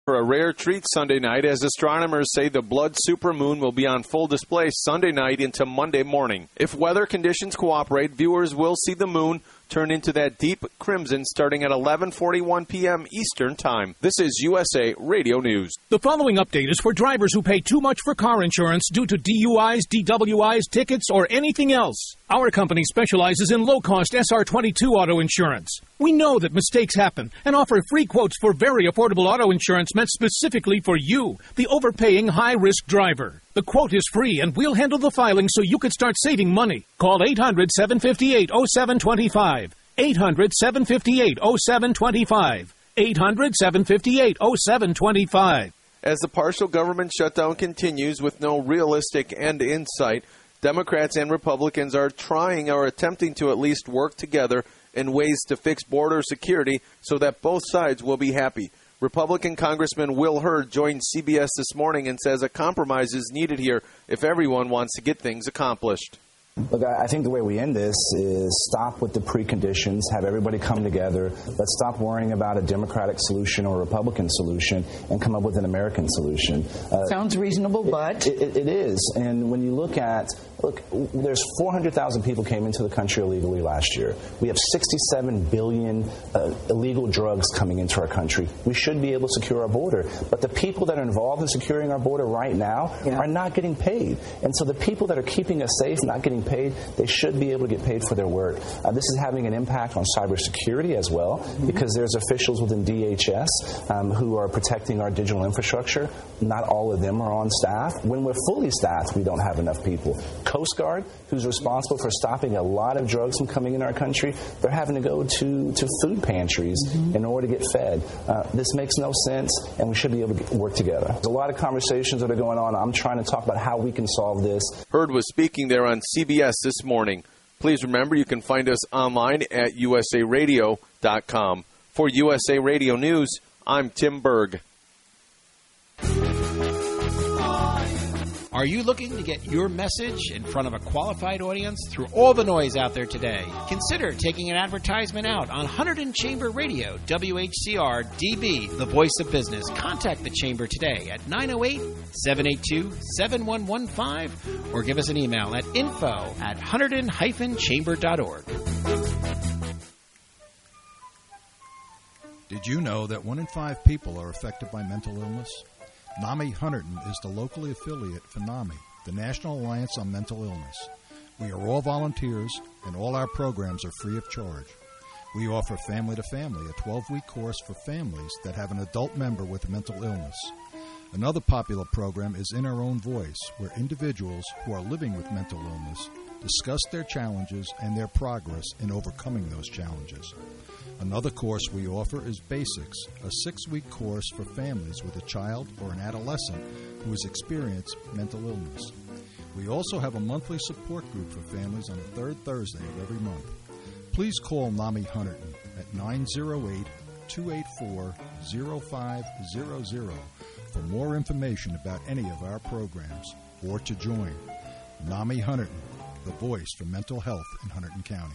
for a rare treat Sunday night as astronomers say the blood supermoon will be on full display Sunday night into Monday morning. If weather conditions cooperate, viewers will see the moon turn into that deep crimson starting at 11:41 p.m. Eastern Time. This is USA Radio News. The following update is for drivers who pay too much for car insurance due to DUIs, DWIs, tickets, or anything else. Our company specializes in low-cost SR22 auto insurance. We know that mistakes happen and offer free quotes for very affordable auto insurance meant specifically for you, the overpaying high-risk driver. The quote is free, and we'll handle the filing so you can start saving money. Call 800-758-0725. 800-758-0725. 800-758-0725. As the partial government shutdown continues with no realistic end in sight, Democrats and Republicans are trying or attempting to at least work together in ways to fix border security so that both sides will be happy. Republican Congressman Will Hurd joined CBS this morning and says a compromise is needed here if everyone wants to get things accomplished. Look, I think the way we end this is stop with the preconditions, have everybody come together. Let's stop worrying about a Democratic solution or a Republican solution and come up with an American solution. Sounds reasonable, but... It is. And when you look, there's 400,000 people came into the country illegally last year. We have 67 billion illegal drugs coming into our country. We should be able to secure our border. But the people that are involved in securing our border right now are not getting paid. And so the people that are keeping us safe, not getting paid, they should be able to get paid for their work. This is having an impact on cybersecurity as well, because there's officials within DHS who are protecting our digital infrastructure. Not all of them are on staff. When we're fully staffed, we don't have enough people. Coast Guard, who's responsible for stopping a lot of drugs from coming in our country, they're having to go to food pantries in order to get fed. This makes no sense, and we should be able to work together. There's a lot of conversations that are going on. I'm trying to talk about how we can solve this. Hurd was speaking there on CBS this morning. Please remember you can find us online at usaradio.com. For USA Radio News, I'm Tim Berg. Are you looking to get your message in front of a qualified audience through all the noise out there today? Consider taking an advertisement out on Hunterdon Chamber Radio, WHCR DB, the voice of business. Contact the Chamber today at 908-782-7115 or give us an email at info@hunterdon-chamber.org. Did you know that 1 in 5 people are affected by mental illness? NAMI Hunterdon is the locally affiliate for NAMI, the National Alliance on Mental Illness. We are all volunteers, and all our programs are free of charge. We offer Family to Family, a 12-week course for families that have an adult member with mental illness. Another popular program is In Our Own Voice, where individuals who are living with mental illness discuss their challenges and their progress in overcoming those challenges. Another course we offer is Basics, a 6-week course for families with a child or an adolescent who has experienced mental illness. We also have a monthly support group for families on the third Thursday of every month. Please call NAMI Hunterdon at 908-284-0500 for more information about any of our programs or to join. NAMI Hunterdon, the voice for mental health in Hunterdon County.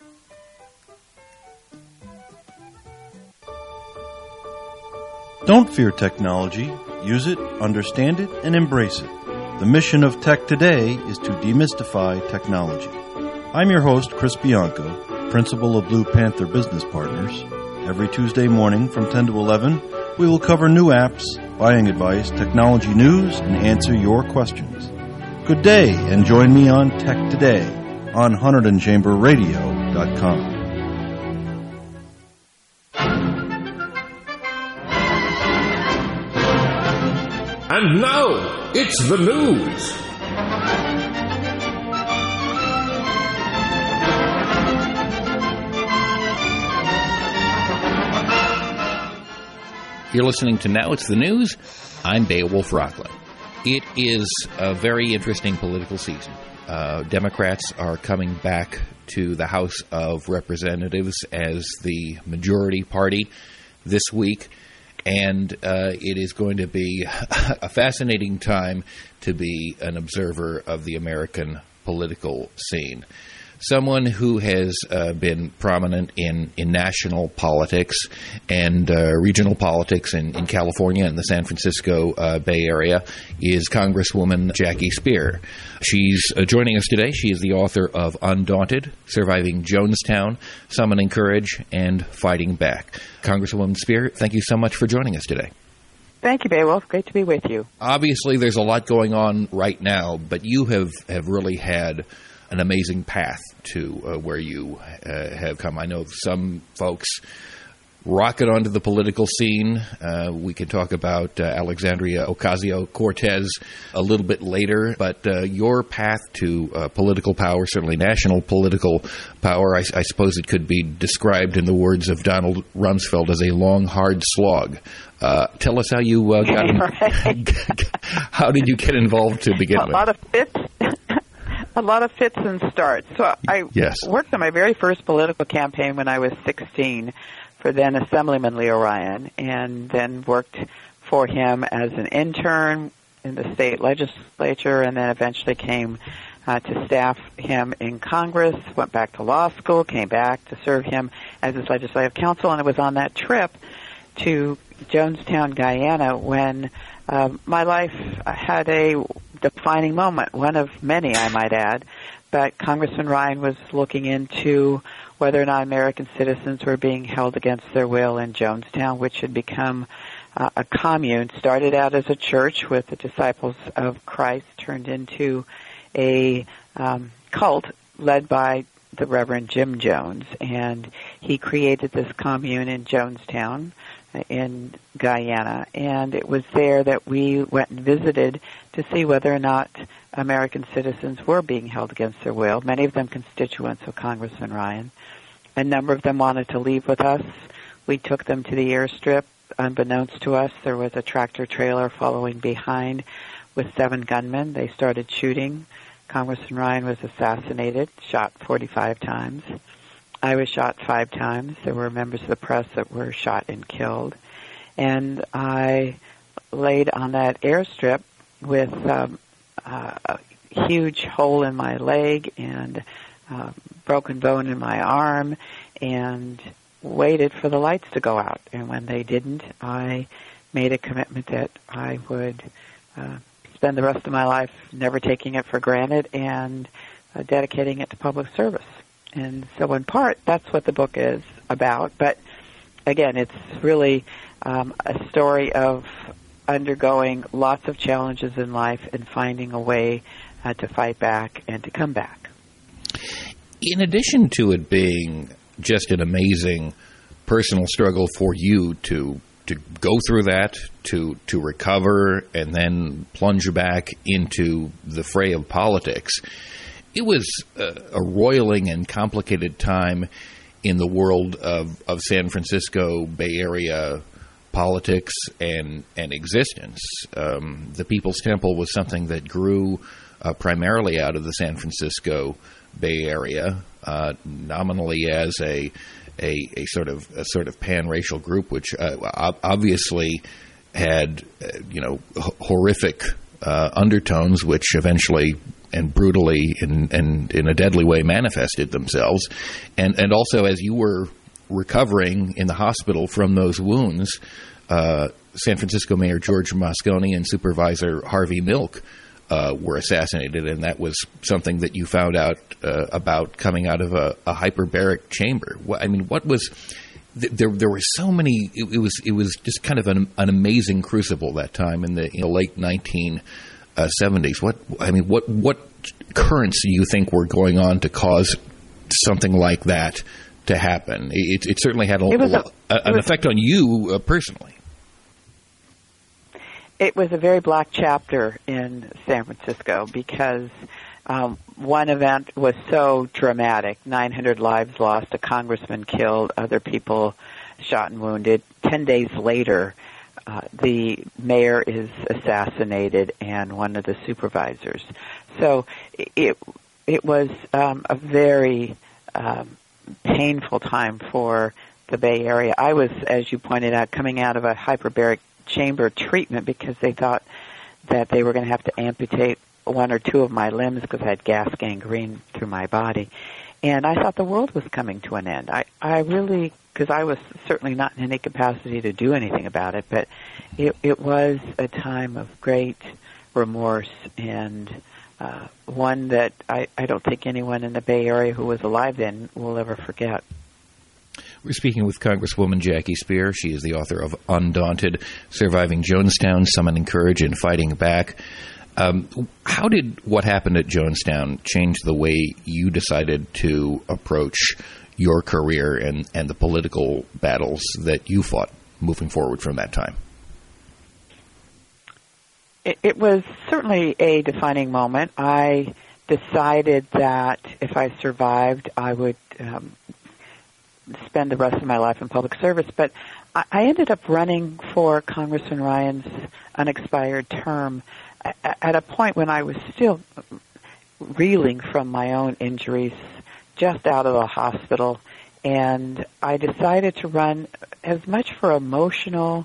Don't fear technology. Use it, understand it, and embrace it. The mission of Tech Today is to demystify technology. I'm your host, Chris Bianco, principal of Blue Panther Business Partners. Every Tuesday morning from 10 to 11, we will cover new apps, buying advice, technology news, and answer your questions. Good day, and join me on Tech Today on HunterdonChamberRadio.com. And now, it's the news. You're listening to Now It's the News. I'm Beowulf Rockland. It is a very interesting political season. Democrats are coming back to the House of Representatives as the majority party this week. And it is going to be a fascinating time to be an observer of the American political scene. someone who has been prominent in national politics and regional politics in California and the San Francisco Bay Area is Congresswoman Jackie Speier. She's joining us today. She is the author of Undaunted, Surviving Jonestown, Summoning Courage, and Fighting Back. Congresswoman Speier, thank you so much for joining us today. Thank you, Beowulf. Great to be with you. Obviously, there's a lot going on right now, but you have really had an amazing path to where you have come. I know some folks rocket onto the political scene. We can talk about Alexandria Ocasio-Cortez a little bit later, but your path to political power, certainly national political power, I suppose it could be described in the words of Donald Rumsfeld as a long, hard slog. Tell us how you how did you get involved to begin with? A lot of fits and starts. So I worked on my very first political campaign when I was 16 for then Assemblyman Leo Ryan, and then worked for him as an intern in the state legislature, and then eventually came to staff him in Congress, went back to law school, came back to serve him as his legislative counsel, and it was on that trip to Jonestown, Guyana, when my life had a defining moment, one of many, I might add. But Congressman Ryan was looking into whether or not American citizens were being held against their will in Jonestown, which had become a commune. Started out as a church with the Disciples of Christ, turned into a cult led by the Reverend Jim Jones. And he created this commune in Jonestown in Guyana, and it was there that we went and visited to see whether or not American citizens were being held against their will, many of them constituents of Congressman Ryan. A number of them wanted to leave with us. We took them to the airstrip. Unbeknownst to us, there was a tractor trailer following behind with 7 gunmen. They started shooting. Congressman Ryan was assassinated, shot 45 times. I was shot 5 times. There were members of the press that were shot and killed. And I laid on that airstrip with a huge hole in my leg and broken bone in my arm, and waited for the lights to go out. And when they didn't, I made a commitment that I would spend the rest of my life never taking it for granted and dedicating it to public service. And so in part, that's what the book is about. But again, it's really a story of undergoing lots of challenges in life and finding a way to fight back and to come back. In addition to it being just an amazing personal struggle for you to go through that, to recover, and then plunge back into the fray of politics, it was a roiling and complicated time in the world of San Francisco Bay Area politics and existence. The People's Temple was something that grew primarily out of the San Francisco Bay Area, nominally as a sort of pan-racial group, which obviously had horrific undertones, which eventually and brutally and in a deadly way manifested themselves. And also, as you were recovering in the hospital from those wounds, San Francisco Mayor George Moscone and Supervisor Harvey Milk were assassinated, and that was something that you found out about coming out of a hyperbaric chamber. What was there were so many. It was just kind of an amazing crucible that time in the late 1970s. What currents do you think were going on to cause something like that to happen? It certainly had an effect on you personally. It was a very black chapter in San Francisco because one event was so dramatic. 900 lives lost, a congressman killed, other people shot and wounded. 10 days later, the mayor is assassinated and one of the supervisors. So it was a very painful time for the Bay Area. I was, as you pointed out, coming out of a hyperbaric chamber treatment because they thought that they were going to have to amputate 1 or 2 of my limbs because I had gas gangrene through my body. And I thought the world was coming to an end. I really, because I was certainly not in any capacity to do anything about it, but it was a time of great remorse, and one that I don't think anyone in the Bay Area who was alive then will ever forget. We're speaking with Congresswoman Jackie Speier. She is the author of Undaunted, Surviving Jonestown, Summoning Courage and Fighting Back. How did what happened at Jonestown change the way you decided to approach your career and the political battles that you fought moving forward from that time? It was certainly a defining moment. I decided that if I survived, I would spend the rest of my life in public service. But I ended up running for Congressman Ryan's unexpired term at a point when I was still reeling from my own injuries, just out of the hospital. And I decided to run as much for emotional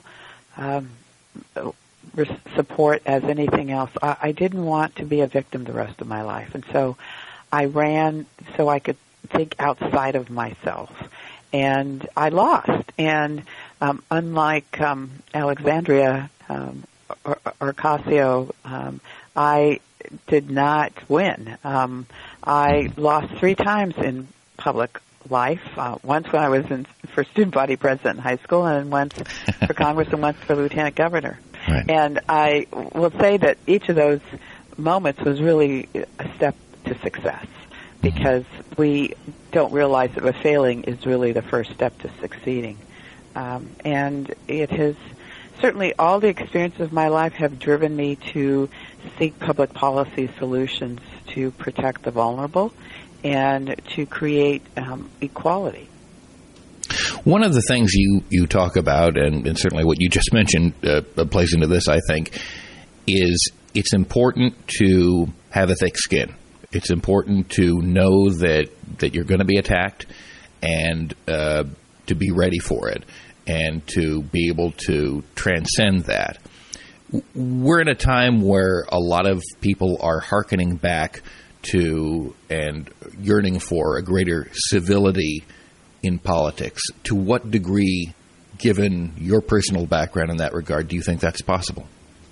support as anything else. I didn't want to be a victim the rest of my life. And so I ran so I could think outside of myself. And I lost. And unlike Alexandria Ocasio, I did not win. I lost 3 times in public life. Once when I was for student body president in high school, and once for Congress, and once for lieutenant governor. Right. And I will say that each of those moments was really a step to success, because we don't realize that a failing is really the first step to succeeding. And it has certainly, all the experiences of my life have driven me to seek public policy solutions to protect the vulnerable and to create equality. One of the things you talk about, and certainly what you just mentioned plays into this, I think, is it's important to have a thick skin. It's important to know that you're going to be attacked, and to be ready for it, and to be able to transcend that. We're in a time where a lot of people are hearkening back to and yearning for a greater civility in politics. To what degree, given your personal background in that regard, do you think that's possible?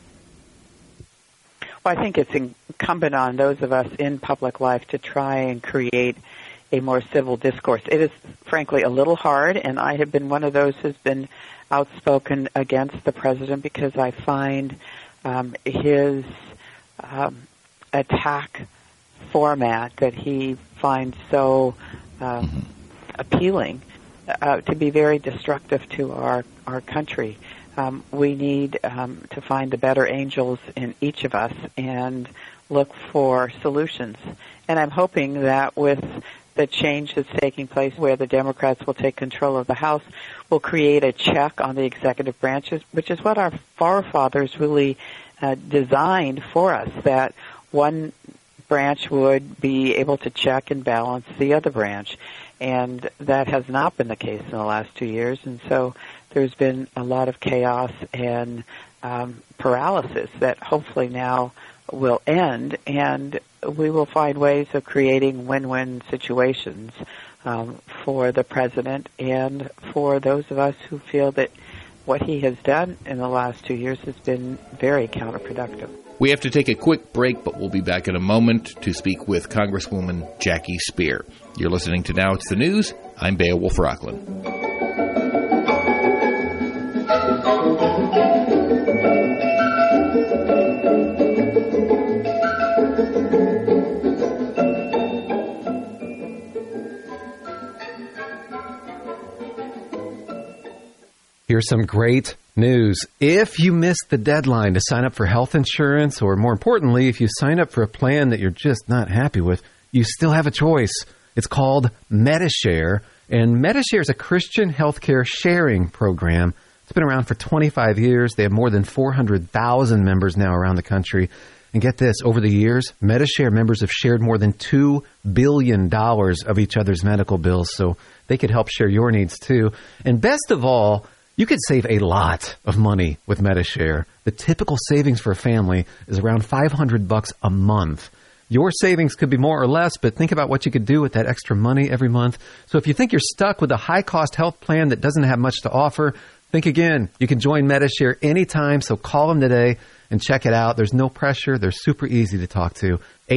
Well, I think it's incumbent on those of us in public life to try and create a more civil discourse. It is, frankly, a little hard, and I have been one of those who's been outspoken against the president, because I find his attack format that he finds so appealing to be very destructive to our country. We need to find the better angels in each of us and look for solutions. And I'm hoping that with the change that's taking place, where the Democrats will take control of the House, will create a check on the executive branches, which is what our forefathers really designed for us, that one branch would be able to check and balance the other branch. And that has not been the case in the last 2 years. And so there's been a lot of chaos and paralysis that hopefully now will end, and we will find ways of creating win-win situations for the president and for those of us who feel that what he has done in the last 2 years has been very counterproductive. We have to take a quick break, but we'll be back in a moment to speak with Congresswoman Jackie Speier. You're listening to Now It's the News. I'm Beowulf Rockland. Here's some great news. If you missed the deadline to sign up for health insurance, or more importantly, if you sign up for a plan that you're just not happy with, you still have a choice. It's called Medi-Share, and Medi-Share is a Christian healthcare sharing program. It's been around for 25 years. They have more than 400,000 members now around the country. And get this, over the years, Medi-Share members have shared more than $2 billion of each other's medical bills, so they could help share your needs too. And best of all, you could save a lot of money with Medi-Share. The typical savings for a family is around $500 a month. Your savings could be more or less, but think about what you could do with that extra money every month. So if you think you're stuck with a high-cost health plan that doesn't have much to offer, think again. You can join MediShare anytime, so call them today and check it out. There's no pressure. They're super easy to talk to.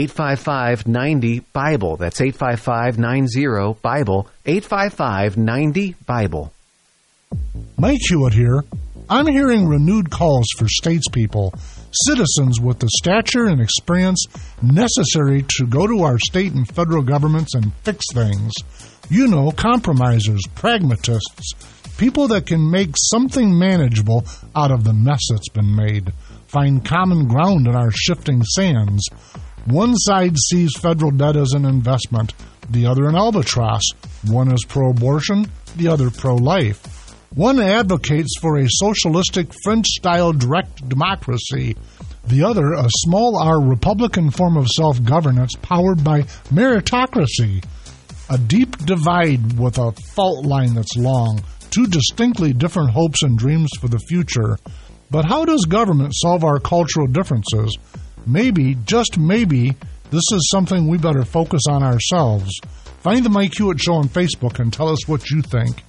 855-90-BIBLE. That's 855-90-BIBLE. 855-90-BIBLE. Mike Hewitt here. I'm hearing renewed calls for statespeople, citizens with the stature and experience necessary to go to our state and federal governments and fix things. You know, compromisers, pragmatists, people that can make something manageable out of the mess that's been made. Find common ground in our shifting sands. One side sees federal debt as an investment, the other an albatross. One is pro-abortion, the other pro-life. One advocates for a socialistic French-style direct democracy, the other a small R Republican form of self-governance powered by meritocracy. A deep divide with a fault line that's long, two distinctly different hopes and dreams for the future. But how does government solve our cultural differences? Maybe, just maybe, this is something we better focus on ourselves. Find the Mike Hewitt Show on Facebook and tell us what you think.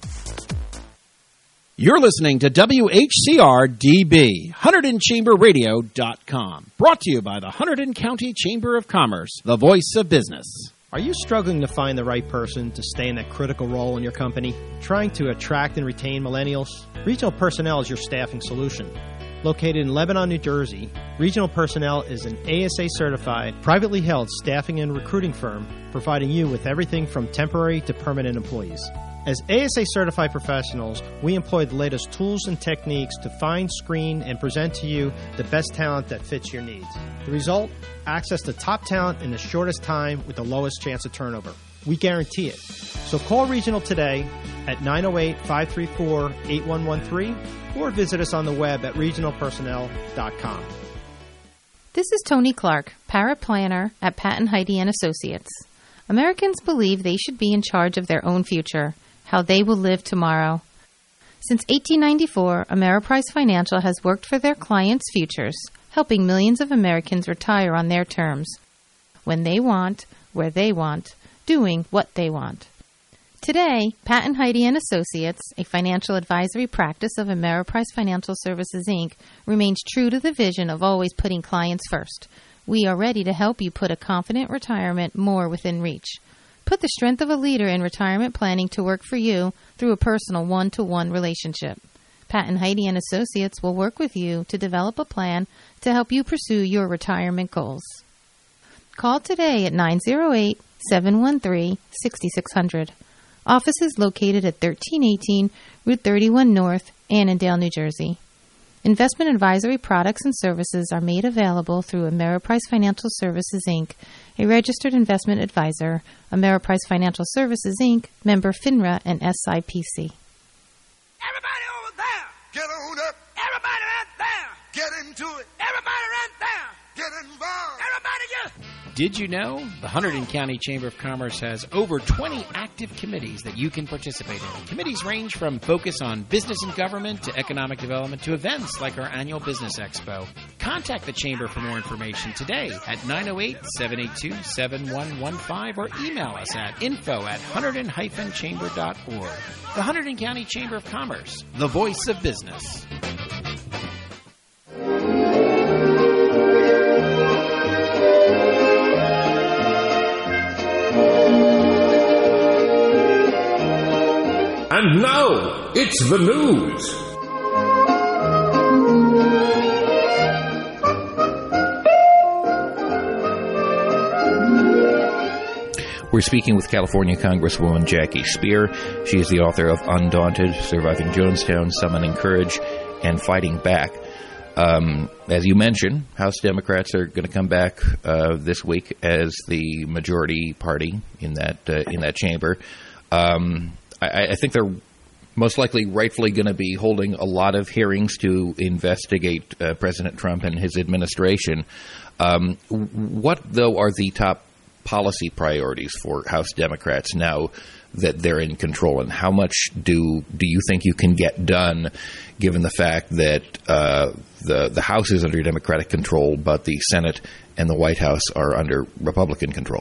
You're listening to WHCR-DB, HunterdonChamberRadio.com. Brought to you by the Hunterdon County Chamber of Commerce, the voice of business. Are you struggling to find the right person to stay in that critical role in your company? Trying to attract and retain millennials? Regional Personnel is your staffing solution. Located in Lebanon, New Jersey, Regional Personnel is an ASA-certified, privately held staffing and recruiting firm providing you with everything from temporary to permanent employees. As ASA-certified professionals, we employ the latest tools and techniques to find, screen, and present to you the best talent that fits your needs. The result? Access to top talent in the shortest time with the lowest chance of turnover. We guarantee it. So call Regional today at 908-534-8113 or visit us on the web at regionalpersonnel.com. This is Tony Clark, paraplanner at Patton Heide & Associates. Americans believe they should be in charge of their own future, how they will live tomorrow. Since 1894, Ameriprise Financial has worked for their clients' futures, helping millions of Americans retire on their terms, when they want, where they want, doing what they want. Today, Patton Heide & Associates, a financial advisory practice of Ameriprise Financial Services, Inc., remains true to the vision of always putting clients first. We are ready to help you put a confident retirement more within reach. Put the strength of a leader in retirement planning to work for you through a personal one-to-one relationship. Patton Heide & Associates will work with you to develop a plan to help you pursue your retirement goals. Call today at 908-713-6600. Office is located at 1318 Route 31 North, Annandale, New Jersey. Investment advisory products and services are made available through Ameriprise Financial Services, Inc., a registered investment advisor. Ameriprise Financial Services, Inc., member FINRA and SIPC. Everybody over there, get on up. Everybody right there, get into it. Everybody right there, get involved. Everybody get... Did you know the Hunterdon County Chamber of Commerce has over 20 active committees that you can participate in? Committees range from focus on business and government to economic development to events like our annual Business Expo. Contact the Chamber for more information today at 908-782-7115 or email us at info@hunterdon-chamber.org. The Hunterdon County Chamber of Commerce, the voice of business. And now, it's the news. We're speaking with California Congresswoman Jackie Speier. She is the author of Undaunted, Surviving Jonestown, Summoning Courage, and Fighting Back. As you mentioned, House Democrats are going to come back this week as the majority party in that chamber. I think they're most likely rightfully going to be holding a lot of hearings to investigate President Trump and his administration. What, though, are the top policy priorities for House Democrats now that they're in control, and how much do you think you can get done, given the fact that the House is under Democratic control, but the Senate and the White House are under Republican control?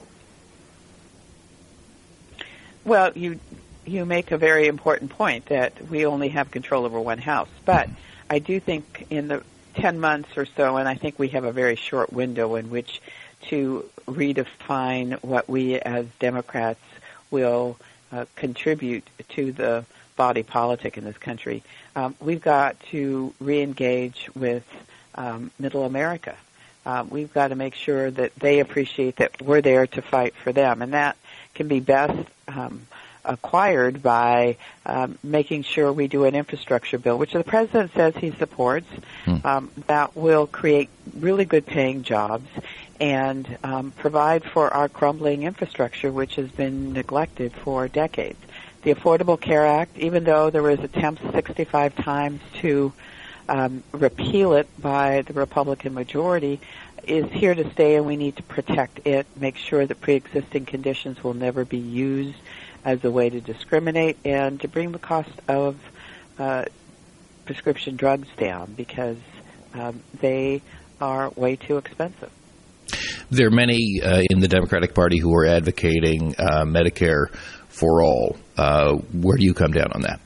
Well, you make a very important point that we only have control over one House, but I do think in the 10 months or so, and I think we have a very short window in which to redefine what we as Democrats will contribute to the body politic in this country. We've got to reengage with Middle America. We've got to make sure that they appreciate that we're there to fight for them, and that can be best acquired by making sure we do an infrastructure bill, which the president says he supports, that will create really good paying jobs and provide for our crumbling infrastructure, which has been neglected for decades. The Affordable Care Act, even though there was attempts 65 times to repeal it by the Republican majority, is here to stay, and we need to protect it, make sure that pre-existing conditions will never be used as a way to discriminate, and to bring the cost of prescription drugs down, because they are way too expensive. There are many in the Democratic Party who are advocating Medicare for all. Where do you come down on that?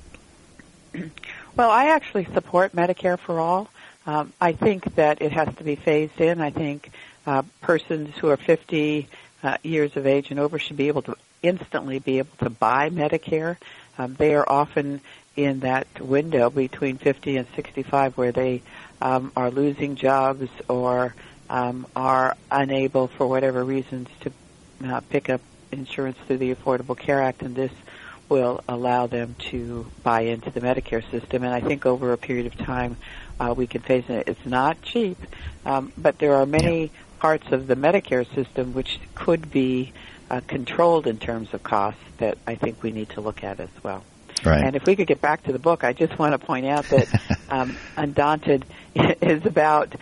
Well, I actually support Medicare for all. I think that it has to be phased in. I think persons who are 50 years of age and over should be able to instantly be able to buy Medicare. They are often in that window between 50 and 65 where they are losing jobs or are unable for whatever reasons to pick up insurance through the Affordable Care Act, and this will allow them to buy into the Medicare system. And I think over a period of time we can phase it. It's not cheap, but there are many parts of the Medicare system which could be controlled in terms of costs that I think we need to look at as well. Right. And if we could get back to the book, I just want to point out that Undaunted is about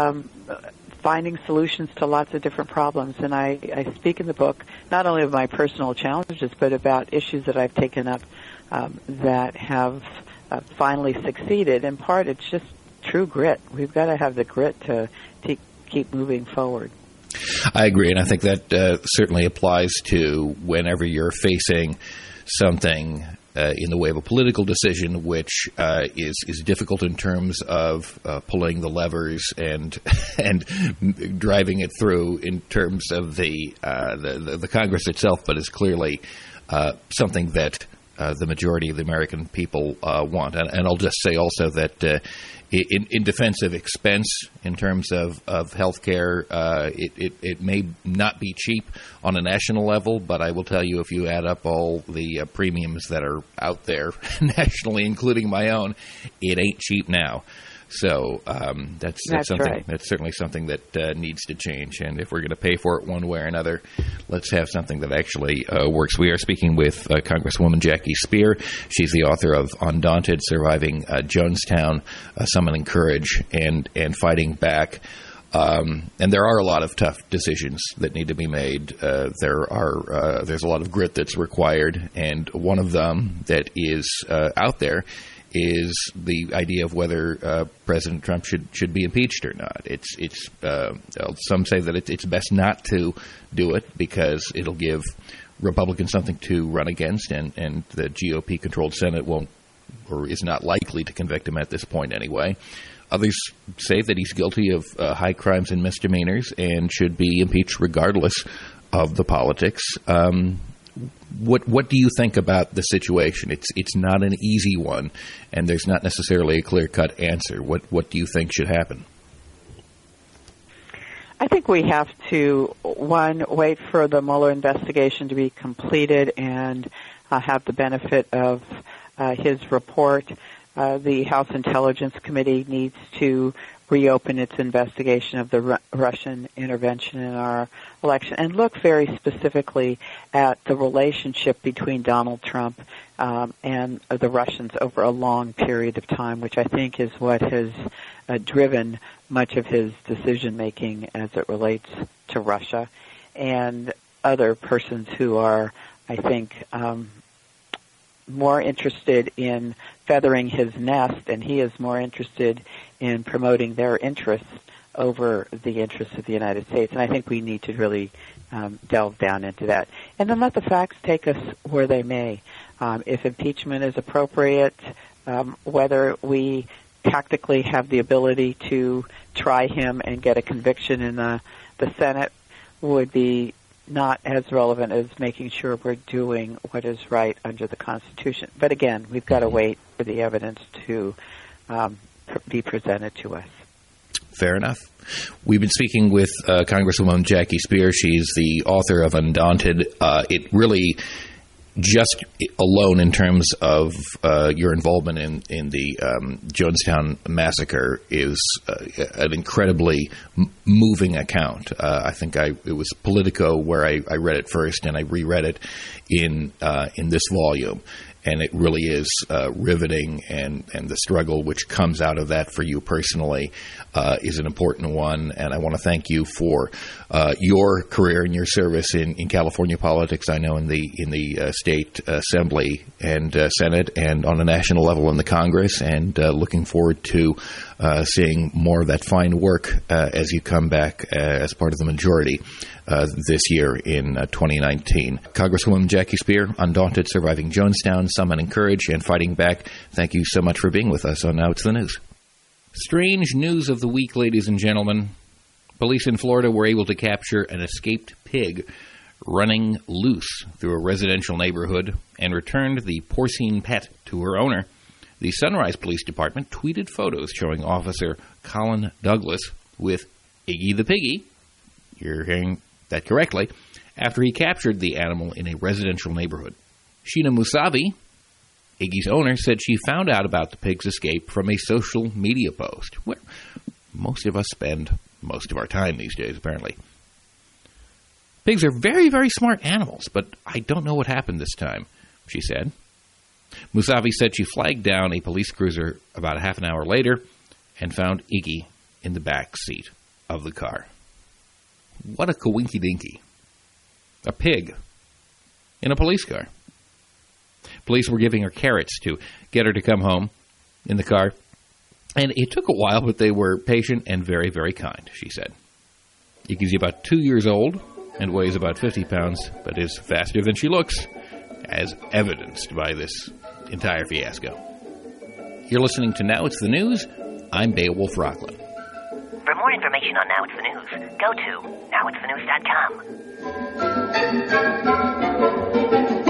finding solutions to lots of different problems. And I speak in the book not only of my personal challenges, but about issues that I've taken up that have finally succeeded. In part, it's just true grit. We've got to have the grit to keep moving forward. I agree, and I think that certainly applies to whenever you're facing something in the way of a political decision, which is difficult in terms of pulling the levers and driving it through in terms of the Congress itself, but is clearly something that the majority of the American people want. And I'll just say also that in defense of expense in terms of health care, it may not be cheap on a national level, but I will tell you, if you add up all the premiums that are out there nationally, including my own, it ain't cheap now. So that's something right. That's certainly something that needs to change. And if we're going to pay for it one way or another, let's have something that actually works. We are speaking with Congresswoman Jackie Speier. She's the author of Undaunted: Surviving Jonestown, Summoning Courage, and Fighting Back. And there are a lot of tough decisions that need to be made. There's a lot of grit that's required, and one of them that is out there is the idea of whether President Trump should be impeached or not. It's some say that it's best not to do it because it'll give Republicans something to run against, and the GOP-controlled Senate won't, or is not likely to convict him at this point anyway. Others say that he's guilty of high crimes and misdemeanors and should be impeached regardless of the politics. What do you think about the situation? It's not an easy one, and there's not necessarily a clear-cut answer. What do you think should happen? I think we have to, one, wait for the Mueller investigation to be completed and have the benefit of his report. The House Intelligence Committee needs to reopen its investigation of the Russian intervention in our election and look very specifically at the relationship between Donald Trump and the Russians over a long period of time, which I think is what has driven much of his decision-making as it relates to Russia. and other persons who are, I think, more interested in feathering his nest, and he is more interested in promoting their interests over the interests of the United States. And I think we need to really delve down into that. And then let the facts take us where they may. If impeachment is appropriate, whether we tactically have the ability to try him and get a conviction in the Senate would be not as relevant as making sure we're doing what is right under the Constitution. But again, we've got to wait for the evidence to be presented to us. Fair enough. We've been speaking with Congresswoman Jackie Speier. She's the author of Undaunted. It really, just alone in terms of your involvement in the Jonestown massacre, is an incredibly moving account. I think it was Politico where I read it first, and I reread it in this volume. And it really is riveting, and the struggle which comes out of that for you personally is an important one. And I want to thank you for your career and your service in California politics. I know in the state assembly and Senate, and on a national level in the Congress. And looking forward to seeing more of that fine work as you come back as part of the majority this year in 2019. Congresswoman Jackie Speier, Undaunted, Surviving Jonestown, Summon and Courage, and Fighting Back. Thank you so much for being with us on Now It's the News. Strange news of the week, ladies and gentlemen. Police in Florida were able to capture an escaped pig running loose through a residential neighborhood and returned the porcine pet to her owner. The Sunrise Police Department tweeted photos showing Officer Colin Douglas with Iggy the Piggy, you're hearing that correctly, after he captured the animal in a residential neighborhood. Sheena Musavi, Iggy's owner, said she found out about the pig's escape from a social media post, where most of us spend most of our time these days, apparently. Pigs are very, very smart animals, but I don't know what happened this time, she said. Musavi said she flagged down a police cruiser about a half an hour later and found Iggy in the back seat of the car. What a coinky-dinky. A pig in a police car. Police were giving her carrots to get her to come home in the car. And it took a while, but they were patient and very, very kind, she said. Iggy's about 2 years old and weighs about 50 pounds, but is faster than she looks, as evidenced by this entire fiasco. You're listening to Now It's the News. I'm Beowulf Rockland. For more information on Now It's the News, go to nowitsthenews.com.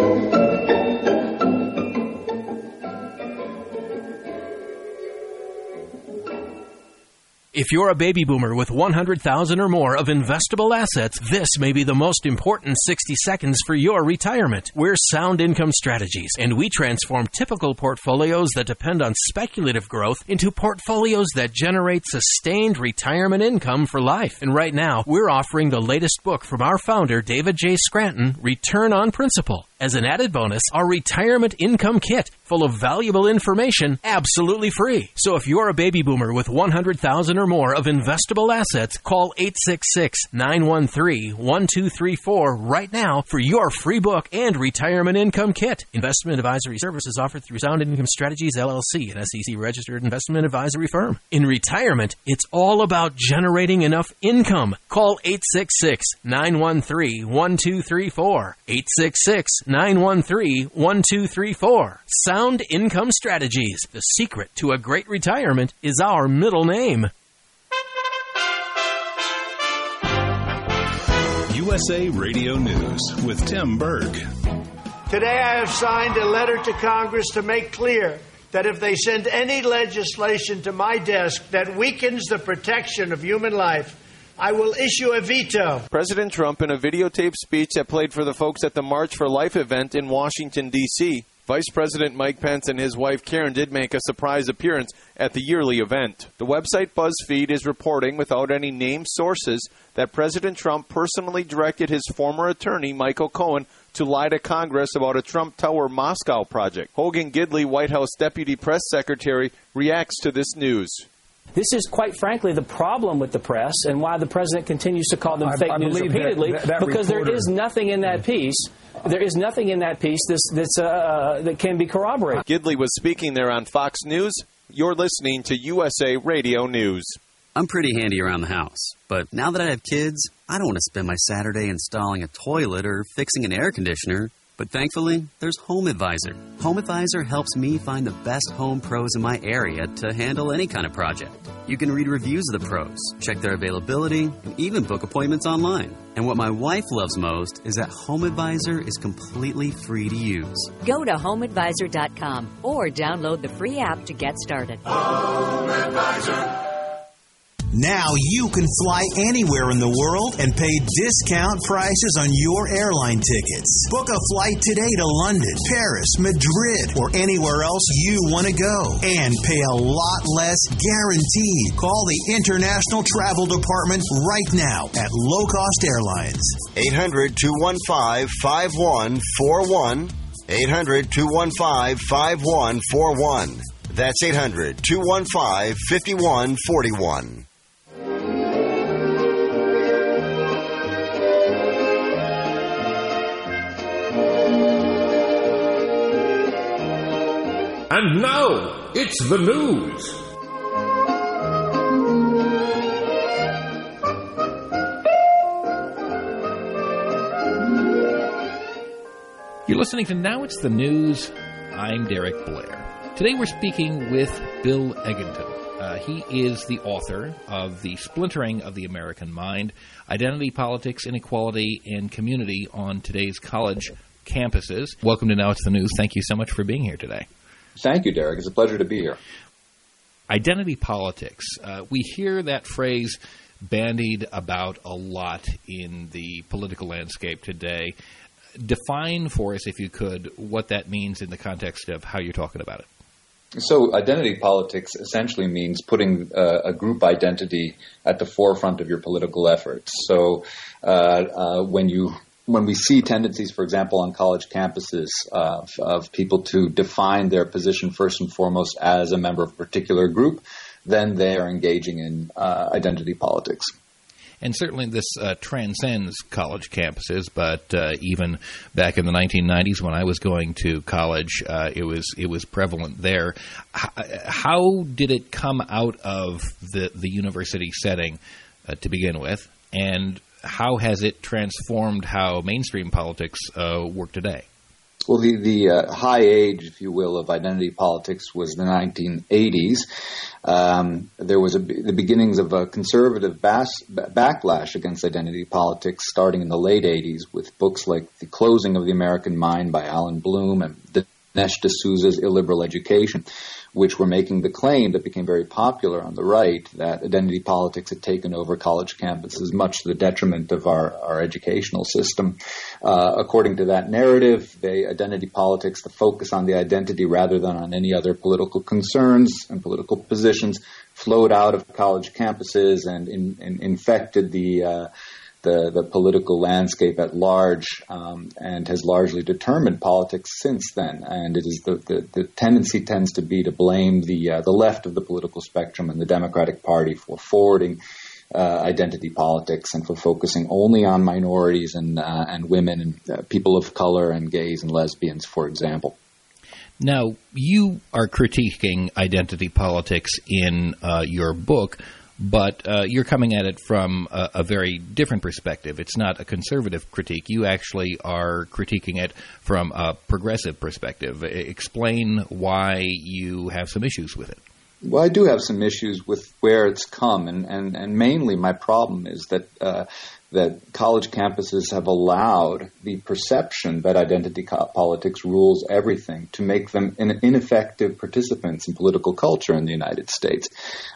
If you're a baby boomer with 100,000 or more of investable assets, this may be the most important 60 seconds for your retirement. We're Sound Income Strategies, and we transform typical portfolios that depend on speculative growth into portfolios that generate sustained retirement income for life. And right now, we're offering the latest book from our founder, David J. Scranton, Return on Principle. As an added bonus, our Retirement Income Kit, full of valuable information, absolutely free. So if you're a baby boomer with 100,000 or more of investable assets, call 866-913-1234 right now for your free book and Retirement Income Kit. Investment advisory services offered through Sound Income Strategies, LLC, an SEC-registered investment advisory firm. In retirement, it's all about generating enough income. Call 866-913-1234. 866-913-1234. Sound Income Strategies. The secret to a great retirement is our middle name. USA Radio News with Tim Berg. Today I have signed a letter to Congress to make clear that if they send any legislation to my desk that weakens the protection of human life, I will issue a veto. President Trump, in a videotaped speech that played for the folks at the March for Life event in Washington, D.C., Vice President Mike Pence and his wife Karen did make a surprise appearance at the yearly event. The website BuzzFeed is reporting, without any named sources, that President Trump personally directed his former attorney, Michael Cohen, to lie to Congress about a Trump Tower Moscow project. Hogan Gidley, White House Deputy Press Secretary, reacts to this news. This is, quite frankly, the problem with the press and why the president continues to call them fake news repeatedly, because there is nothing in that piece. There is nothing in that piece that can be corroborated. Gidley was speaking there on Fox News. You're listening to USA Radio News. I'm pretty handy around the house, but now that I have kids, I don't want to spend my Saturday installing a toilet or fixing an air conditioner. But thankfully, there's HomeAdvisor. HomeAdvisor helps me find the best home pros in my area to handle any kind of project. You can read reviews of the pros, check their availability, and even book appointments online. And what my wife loves most is that HomeAdvisor is completely free to use. Go to HomeAdvisor.com or download the free app to get started. HomeAdvisor. Now you can fly anywhere in the world and pay discount prices on your airline tickets. Book a flight today to London, Paris, Madrid, or anywhere else you want to go. And pay a lot less guaranteed. Call the International Travel Department right now at Low Cost Airlines. 800-215-5141. 800-215-5141. That's 800-215-5141. And now, it's the news. You're listening to Now It's the News. I'm Derek Blair. Today we're speaking with Bill Egginton. He is the author of The Splintering of the American Mind, Identity, Politics, Inequality, and Community on Today's College Campuses. Welcome to Now It's the News. Thank you so much for being here today. Thank you, Derek. It's a pleasure to be here. Identity politics. We hear that phrase bandied about a lot in the political landscape today. Define for us, if you could, what that means in the context of how you're talking about it. So identity politics essentially means putting a group identity at the forefront of your political efforts. So when we see tendencies, for example, on college campuses of people to define their position first and foremost as a member of a particular group, then they are engaging in identity politics. And certainly this transcends college campuses, but even back in the 1990s when I was going to college, it was prevalent there. How did it come out of the university setting to begin with, and how has it transformed how mainstream politics work today? Well, the high age, if you will, of identity politics was the 1980s. There was the beginnings of a conservative backlash against identity politics starting in the late 80s with books like The Closing of the American Mind by Alan Bloom and Dinesh D'Souza's Illiberal Education, which were making the claim that became very popular on the right that identity politics had taken over college campuses, much to the detriment of our educational system. According to that narrative, identity politics, the focus on the identity rather than on any other political concerns and political positions, flowed out of college campuses and infected the political landscape at large, and has largely determined politics since then. And it is the tendency tends to be to blame the left of the political spectrum and the Democratic Party for forwarding identity politics and for focusing only on minorities and women and people of color and gays and lesbians, for example. Now, you are critiquing identity politics in your book, but you're coming at it from a very different perspective. It's not a conservative critique. You actually are critiquing it from a progressive perspective. Explain why you have some issues with it. Well, I do have some issues with where it's come, and mainly my problem is that college campuses have allowed the perception that identity politics rules everything to make them ineffective participants in political culture in the United States.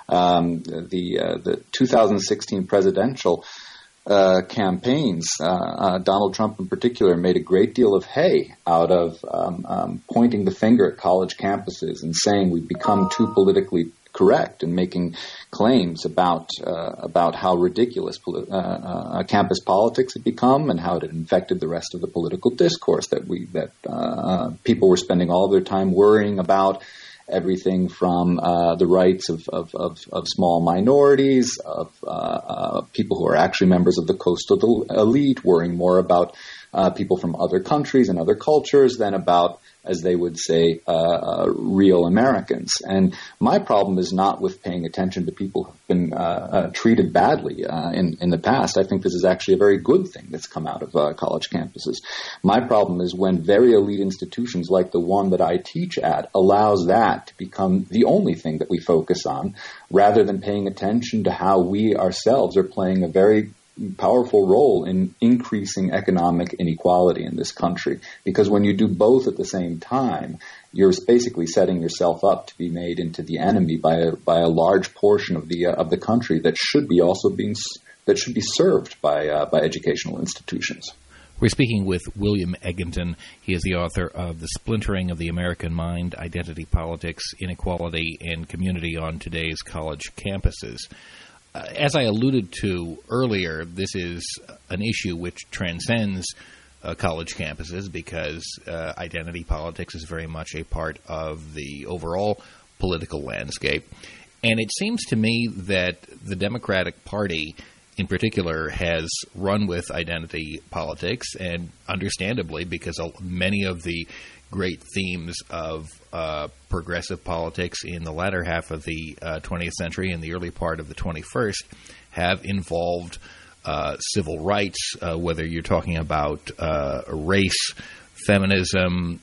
The 2016 presidential campaigns, Donald Trump in particular, made a great deal of hay out of pointing the finger at college campuses and saying we've become too politically correct and making claims about how ridiculous campus politics had become and how it had infected the rest of the political discourse that people were spending all their time worrying about everything from the rights of small minorities, of people who are actually members of the coastal elite, worrying more about people from other countries and other cultures than about, as they would say, real Americans. And my problem is not with paying attention to people who've been treated badly in the past. I think this is actually a very good thing that's come out of college campuses. My problem is when very elite institutions like the one that I teach at allows that to become the only thing that we focus on, rather than paying attention to how we ourselves are playing a very powerful role in increasing economic inequality in this country. Because when you do both at the same time, you're basically setting yourself up to be made into the enemy by a large portion of the country that should be served by educational institutions. We're speaking with William Egginton. He is the author of The Splintering of the American Mind, Identity Politics, Inequality, and Community on Today's College Campuses. As I alluded to earlier, this is an issue which transcends college campuses because identity politics is very much a part of the overall political landscape. And it seems to me that the Democratic Party in particular has run with identity politics, and understandably, because many of the great themes of progressive politics in the latter half of the 20th century and the early part of the 21st have involved civil rights, whether you're talking about race, feminism,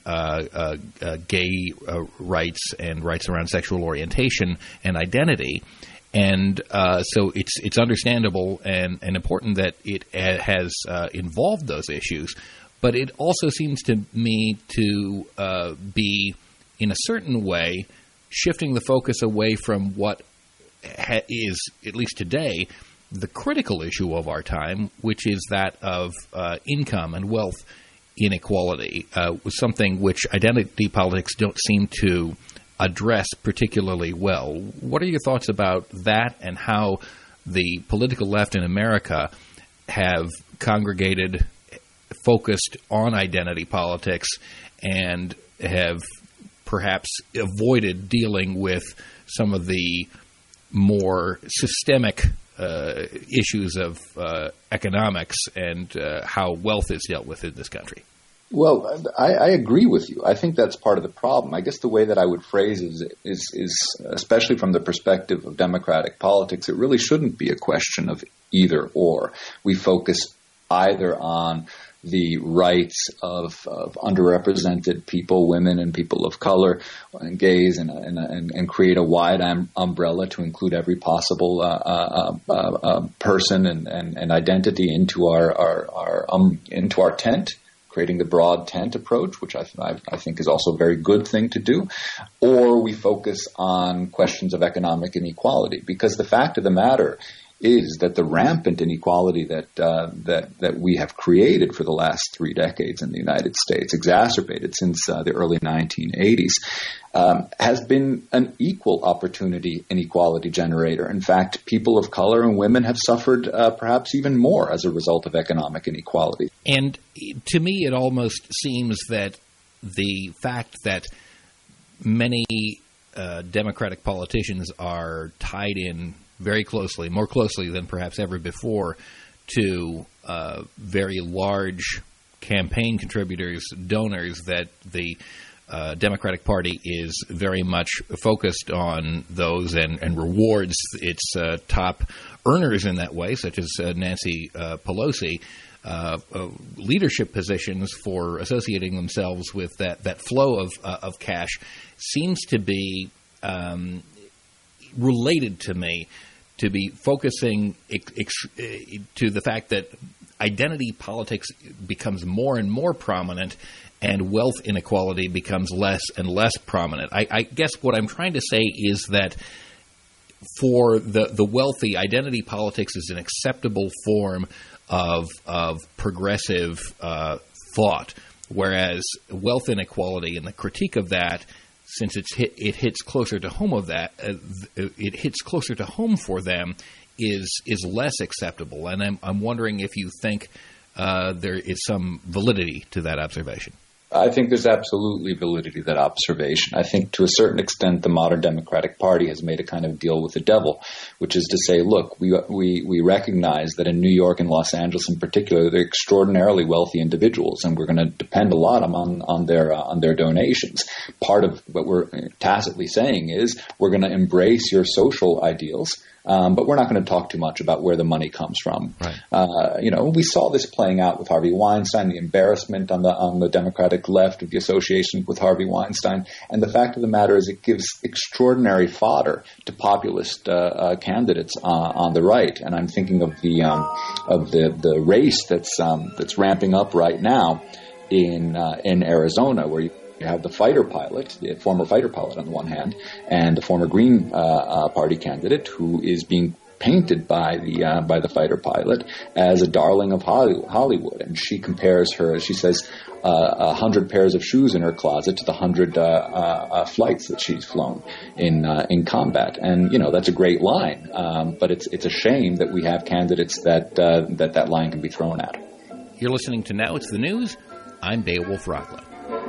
gay rights, and rights around sexual orientation and identity. And so it's understandable and important that it has involved those issues. But it also seems to me to be, in a certain way, shifting the focus away from what is, at least today, the critical issue of our time, which is that of income and wealth inequality, something which identity politics don't seem to address particularly well. What are your thoughts about that and how the political left in America have congregated, focused on identity politics, and have perhaps avoided dealing with some of the more systemic issues of economics and how wealth is dealt with in this country? Well, I agree with you. I think that's part of the problem. I guess the way that I would phrase it is especially from the perspective of democratic politics, it really shouldn't be a question of either or. We focus either on the rights of underrepresented people, women and people of color, and gays, and create a wide umbrella to include every possible person and identity into our tent, creating the broad tent approach, which I think is also a very good thing to do, or we focus on questions of economic inequality, because the fact of the matter is that the rampant inequality that we have created for the last 3 decades in the United States, exacerbated since the early 1980s, has been an equal opportunity inequality generator. In fact, people of color and women have suffered perhaps even more as a result of economic inequality. And to me, it almost seems that the fact that many Democratic politicians are tied in very closely, more closely than perhaps ever before, to very large campaign contributors, donors, that the Democratic Party is very much focused on those and rewards its top earners in that way, such as Nancy Pelosi, leadership positions for associating themselves with that flow of cash seems to be related to me, to be focusing to the fact that identity politics becomes more and more prominent and wealth inequality becomes less and less prominent. I guess what I'm trying to say is that for the wealthy, identity politics is an acceptable form of progressive thought, whereas wealth inequality and the critique of that, since it hits closer to home it hits closer to home for them, is less acceptable. And I'm wondering if you think there is some validity to that observation. I think there's absolutely validity to that observation. I think to a certain extent the modern Democratic Party has made a kind of deal with the devil, which is to say, look, we recognize that in New York and Los Angeles in particular, they're extraordinarily wealthy individuals, and we're going to depend a lot on their donations. Part of what we're tacitly saying is we're going to embrace your social ideals, but we're not going to talk too much about where the money comes from. Right. We saw this playing out with Harvey Weinstein, the embarrassment on the Democratic left of the association with Harvey Weinstein, and the fact of the matter is it gives extraordinary fodder to populist candidates on the right. And I'm thinking of the race that's ramping up right now in Arizona, where you have the fighter pilot, the former fighter pilot on the one hand, and the former Green Party candidate who is being painted by the fighter pilot as a darling of Hollywood. And she compares her, she says, 100 pairs of shoes in her closet to the 100 flights that she's flown in combat. And, that's a great line. But it's a shame that we have candidates that line can be thrown at. You're listening to Now It's the News. I'm Beowulf Rockland.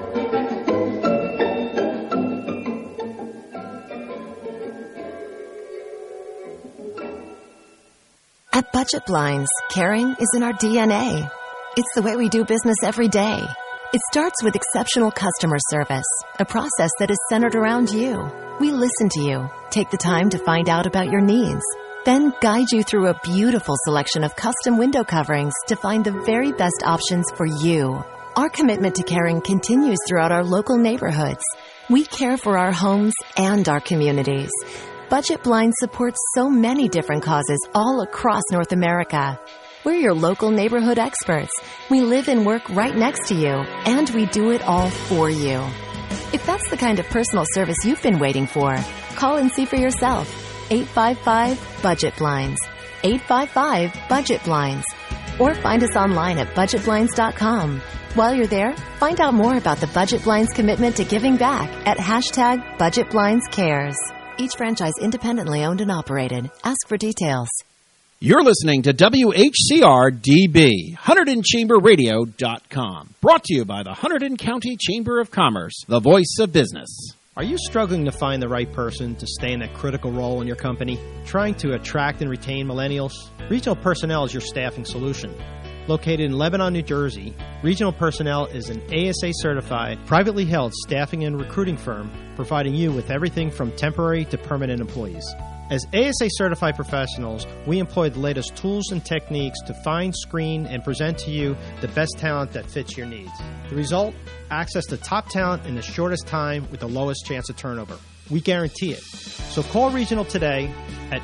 At Budget Blinds, caring is in our DNA. It's the way we do business every day. It starts with exceptional customer service, a process that is centered around you. We listen to you, take the time to find out about your needs, then guide you through a beautiful selection of custom window coverings to find the very best options for you. Our commitment to caring continues throughout our local neighborhoods. We care for our homes and our communities. Budget Blinds supports so many different causes all across North America. We're your local neighborhood experts. We live and work right next to you, and we do it all for you. If that's the kind of personal service you've been waiting for, call and see for yourself. 855-BUDGET-BLINDS. 855-BUDGET-BLINDS. Or find us online at budgetblinds.com. While you're there, find out more about the Budget Blinds commitment to giving back at #BudgetBlindsCares. Each franchise independently owned and operated. Ask for details. You're listening to WHCR-DB, HunterdonChamberRadio.com. Brought to you by the Hunterdon County Chamber of Commerce, the voice of business. Are you struggling to find the right person to stay in that critical role in your company? Trying to attract and retain millennials? Regional Personnel is your staffing solution. Located in Lebanon, New Jersey, Regional Personnel is an ASA-certified, privately held staffing and recruiting firm providing you with everything from temporary to permanent employees. As ASA-certified professionals, we employ the latest tools and techniques to find, screen, and present to you the best talent that fits your needs. The result? Access to top talent in the shortest time with the lowest chance of turnover. We guarantee it. So call Regional today at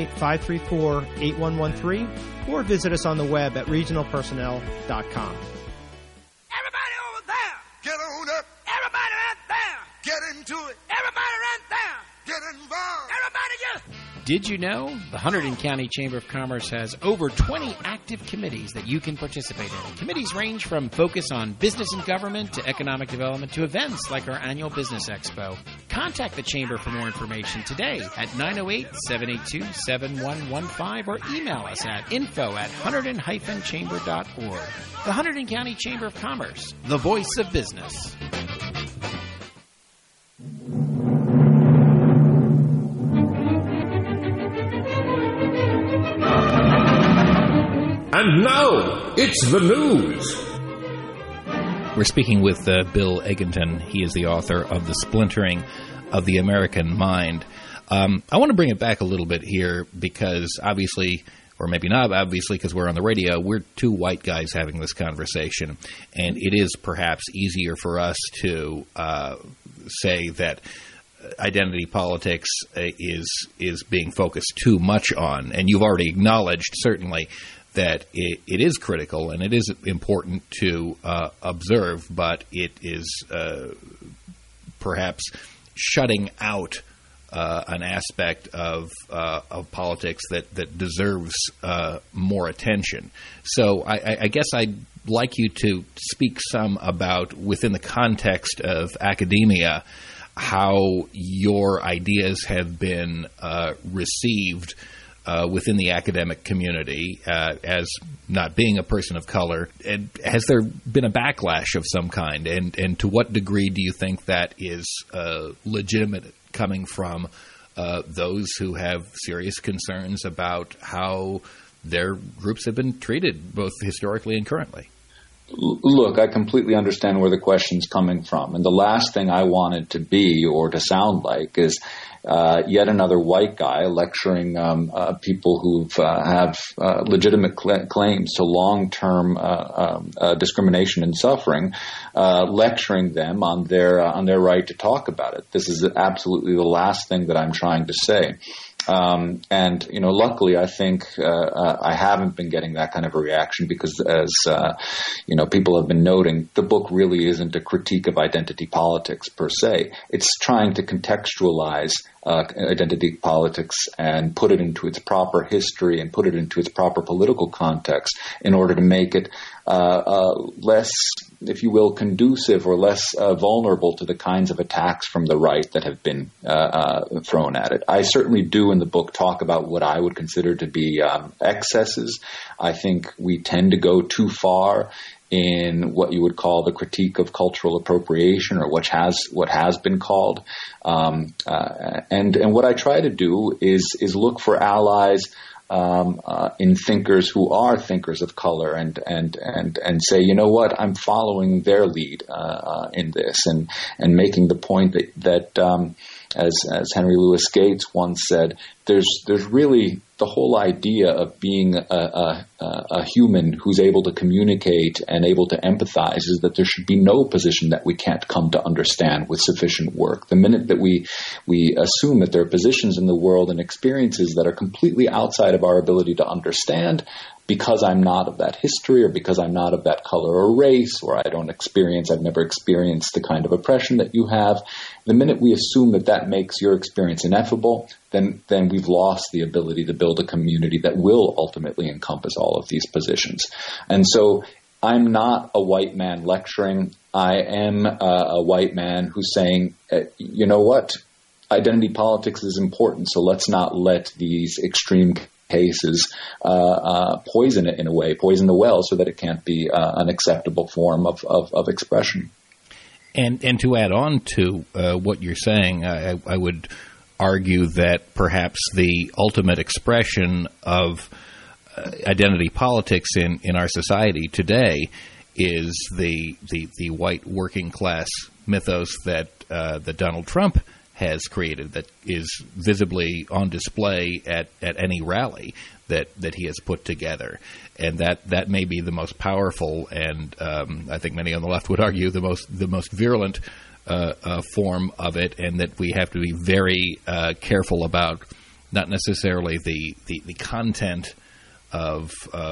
908-534-8113 or visit us on the web at regionalpersonnel.com. Everybody over there, get on up. Everybody right there, get into it. Everybody right there, get involved. Everybody just... Did you know the Hunterdon County Chamber of Commerce has over 20 active committees that you can participate in? Committees range from focus on business and government to economic development to events like our annual Business Expo. Contact the Chamber for more information today at 908-782-7115 or email us at info@hunterdon-chamber.org. The Hunterdon County Chamber of Commerce, the voice of business. And now, it's the news. We're speaking with Bill Egginton. He is the author of The Splintering of the American Mind. I want to bring it back a little bit here because obviously, or maybe not obviously because we're on the radio, we're two white guys having this conversation. And it is perhaps easier for us to say that identity politics is being focused too much on. And you've already acknowledged, certainly, that it is critical and it is important to observe, but it is perhaps shutting out an aspect of politics that deserves more attention. So I guess I'd like you to speak some about, within the context of academia, how your ideas have been received within the academic community as not being a person of color. And has there been a backlash of some kind? And to what degree do you think that is legitimate coming from those who have serious concerns about how their groups have been treated, both historically and currently? Look, I completely understand where the question's coming from. And the last thing I wanted to be or to sound like is yet another white guy lecturing people who have legitimate claims to long-term discrimination and suffering, lecturing them on their right to talk about it. This is absolutely the last thing that I'm trying to say. And, luckily, I think I haven't been getting that kind of a reaction because, as, people have been noting, the book really isn't a critique of identity politics per se. It's trying to contextualize identity politics and put it into its proper history and put it into its proper political context in order to make it less, if you will, conducive or less vulnerable to the kinds of attacks from the right that have been thrown at it. I certainly do in the book talk about what I would consider to be excesses. I think we tend to go too far in what you would call the critique of cultural appropriation, or what has been called. And what I try to do is look for allies in thinkers who are thinkers of color, and say, you know what, I'm following their lead in this, and making the point that as Henry Louis Gates once said, there's really the whole idea of being a human who's able to communicate and able to empathize is that there should be no position that we can't come to understand with sufficient work. The minute that we assume that there are positions in the world and experiences that are completely outside of our ability to understand, because I'm not of that history, or because I'm not of that color or race, or I've never experienced the kind of oppression that you have, the minute we assume that makes your experience ineffable, then we've lost the ability to build a community that will ultimately encompass all of these positions. And so I'm not a white man lecturing. I am a white man who's saying, you know what, identity politics is important, so let's not let these extreme cases poison it in a way, poison the well, so that it can't be an acceptable form of expression. And to add on to what you're saying, I would argue that perhaps the ultimate expression of identity politics in our society today is the white working class mythos that Donald Trump has created, that is visibly on display at any rally that he has put together. And that may be the most powerful, and I think many on the left would argue the most virulent form of it, and that we have to be very careful about not necessarily the content of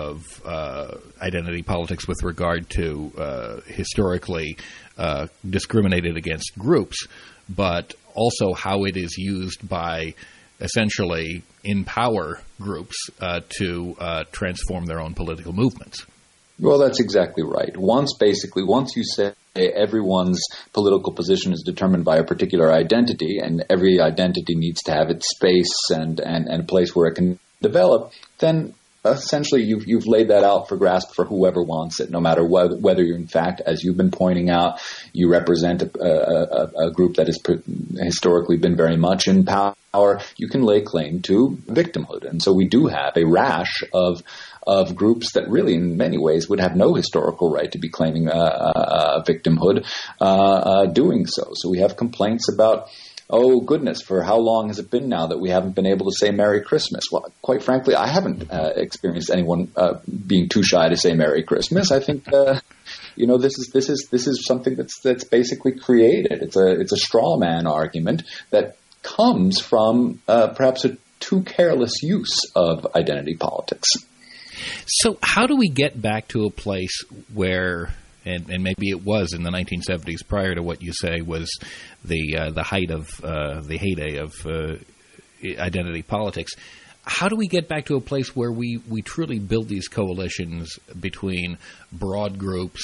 identity politics with regard to historically discriminated against groups, but also how it is used by essentially in power groups to transform their own political movements. Well, that's exactly right. Once you say everyone's political position is determined by a particular identity, and every identity needs to have its space and place where it can develop, then essentially you've laid that out for grasp for whoever wants it, no matter whether you're, in fact, as you've been pointing out, you represent a group that has historically been very much in power. You can lay claim to victimhood. And so we do have a rash of groups that really in many ways would have no historical right to be claiming victimhood doing so. So we have complaints about, oh, goodness, for how long has it been now that we haven't been able to say Merry Christmas? Well, quite frankly, I haven't experienced anyone being too shy to say Merry Christmas. I think, this is something that's basically created. It's a straw man argument that comes from perhaps a too careless use of identity politics. So how do we get back to a place where, and maybe it was in the 1970s prior to what you say was the height of the heyday of identity politics, how do we get back to a place where we truly build these coalitions between broad groups,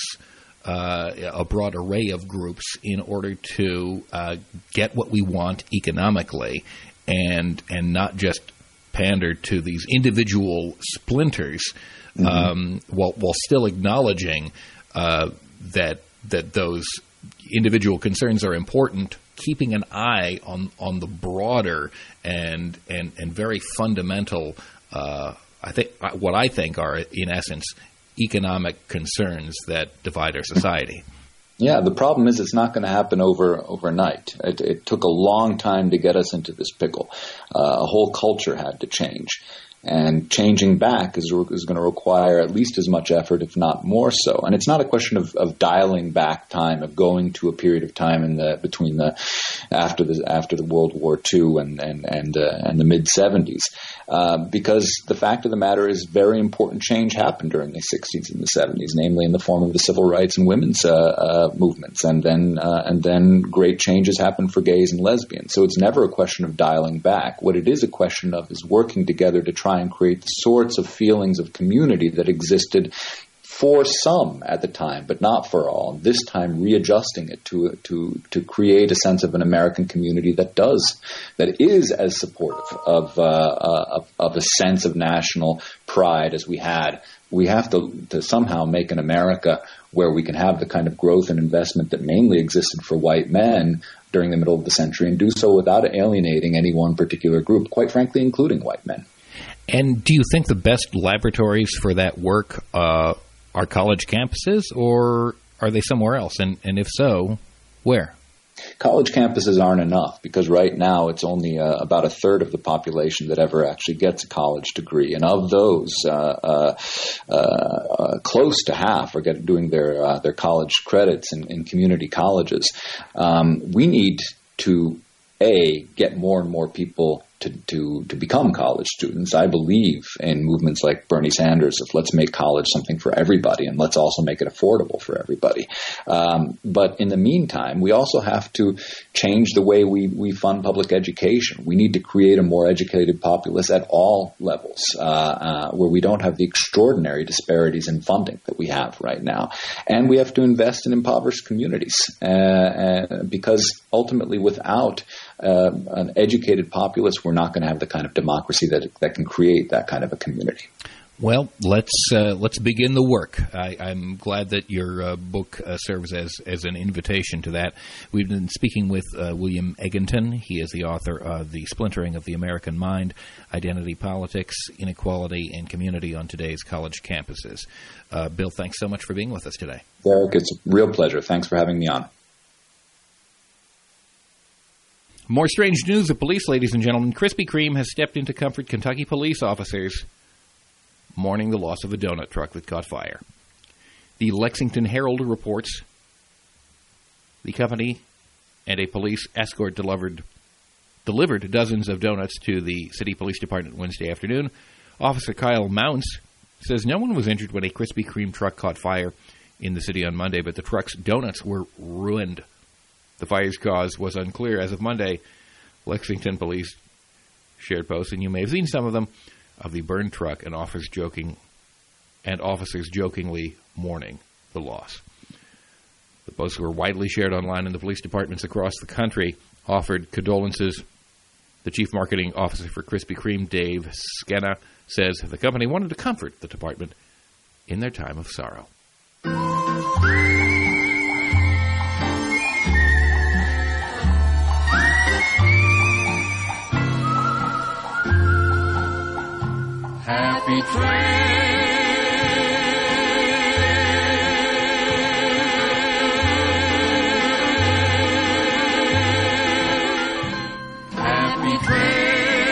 a broad array of groups, in order to get what we want economically, and not just pander to these individual splinters, while still acknowledging that those individual concerns are important, keeping an eye on the broader and very fundamental, what I think are, in essence, economic concerns that divide our society. Yeah, the problem is it's not going to happen overnight. It took a long time to get us into this pickle. A whole culture had to change. And changing back is going to require at least as much effort, if not more so. And it's not a question of dialing back time, of going to a period of time after the World War II and the mid 70s, because the fact of the matter is, very important change happened during the 60s and the 70s, namely in the form of the civil rights and women's movements, and then great changes happened for gays and lesbians. So it's never a question of dialing back. What it is a question of is working together to try and create the sorts of feelings of community that existed for some at the time, but not for all. This time, readjusting it to create a sense of an American community that is as supportive of a sense of national pride as we had. We have to somehow make an America where we can have the kind of growth and investment that mainly existed for white men during the middle of the century, and do so without alienating any one particular group, quite frankly, including white men. And do you think the best laboratories for that work are college campuses, or are they somewhere else? And if so, where? College campuses aren't enough, because right now it's only about a third of the population that ever actually gets a college degree. And of those, close to half are doing their college credits in community colleges. We need to, get more and more people to become college students. I believe in movements like Bernie Sanders of let's make college something for everybody, and let's also make it affordable for everybody. But in the meantime, we also have to change the way we fund public education. We need to create a more educated populace at all levels, where we don't have the extraordinary disparities in funding that we have right now. And we have to invest in impoverished communities, because ultimately without an educated populace, we're not going to have the kind of democracy that can create that kind of a community. Well, let's begin the work. I'm glad that your book serves as an invitation to that. We've been speaking with William Egginton. He is the author of The Splintering of the American Mind, Identity Politics, Inequality, and Community on Today's College Campuses. Bill, thanks so much for being with us today. Derek, it's a real pleasure. Thanks for having me on. More strange news of police, ladies and gentlemen. Krispy Kreme has stepped in to comfort Kentucky police officers mourning the loss of a donut truck that caught fire. The Lexington Herald reports the company and a police escort delivered dozens of donuts to the city police department Wednesday afternoon. Officer Kyle Mounts says no one was injured when a Krispy Kreme truck caught fire in the city on Monday, but the truck's donuts were ruined. The fire's cause was unclear. As of Monday, Lexington police shared posts, and you may have seen some of them, of the burned truck and officers jokingly mourning the loss. The posts were widely shared online, and the police departments across the country offered condolences. The chief marketing officer for Krispy Kreme, Dave Skenna, says the company wanted to comfort the department in their time of sorrow. Happy train. Happy train.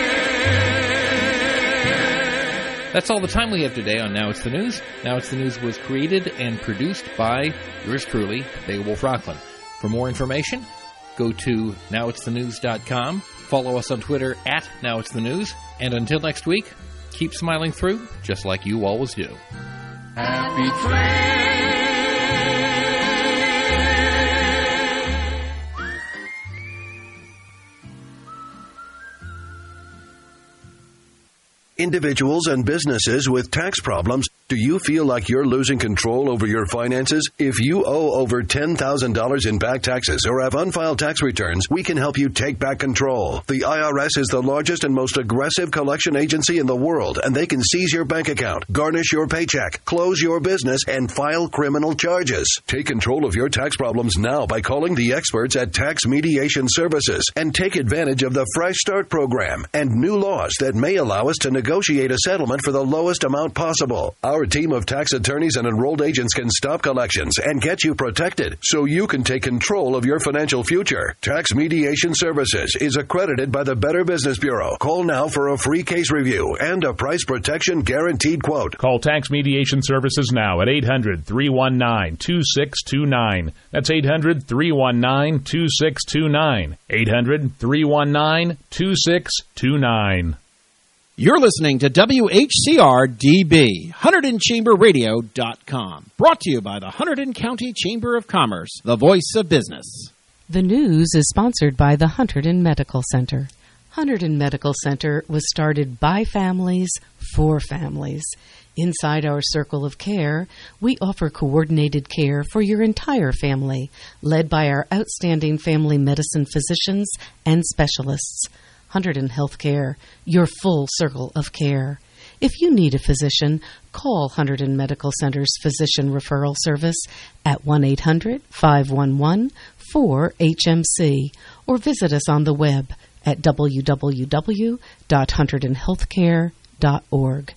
That's all the time we have today on Now It's the News. Now It's the News was created and produced by yours truly, Beowulf Rockland. For more information, go to nowitsthenews.com. Follow us on Twitter at NowIt'sTheNews. And until next week, keep smiling through, just like you always do. Happy train. Individuals and businesses with tax problems Do you feel like you're losing control over your finances? If you owe over $10,000 in back taxes or have unfiled tax returns, we can help you take back control. The IRS is the largest and most aggressive collection agency in the world, and they can seize your bank account, garnish your paycheck, close your business, and file criminal charges. Take control of your tax problems now by calling the experts at Tax Mediation Services and take advantage of the Fresh Start program and new laws that may allow us to negotiate a settlement for the lowest amount possible. Our team of tax attorneys and enrolled agents can stop collections and get you protected so you can take control of your financial future. Tax Mediation Services is accredited by the Better Business Bureau. Call now for a free case review and a price protection guaranteed quote. Call Tax Mediation Services now at 800-319-2629. That's 800-319-2629. 800-319-2629. You're listening to WHCR-DB, HunterdonChamberRadio.com. Brought to you by the Hunterdon County Chamber of Commerce, the voice of business. The news is sponsored by the Hunterdon Medical Center. Hunterdon Medical Center was started by families for families. Inside our circle of care, we offer coordinated care for your entire family, led by our outstanding family medicine physicians and specialists. Hunterdon Healthcare, your full circle of care. If you need a physician, call Hunterdon Medical Center's Physician Referral Service at 1-800-511-4HMC or visit us on the web at www.hunterdonhealthcare.org.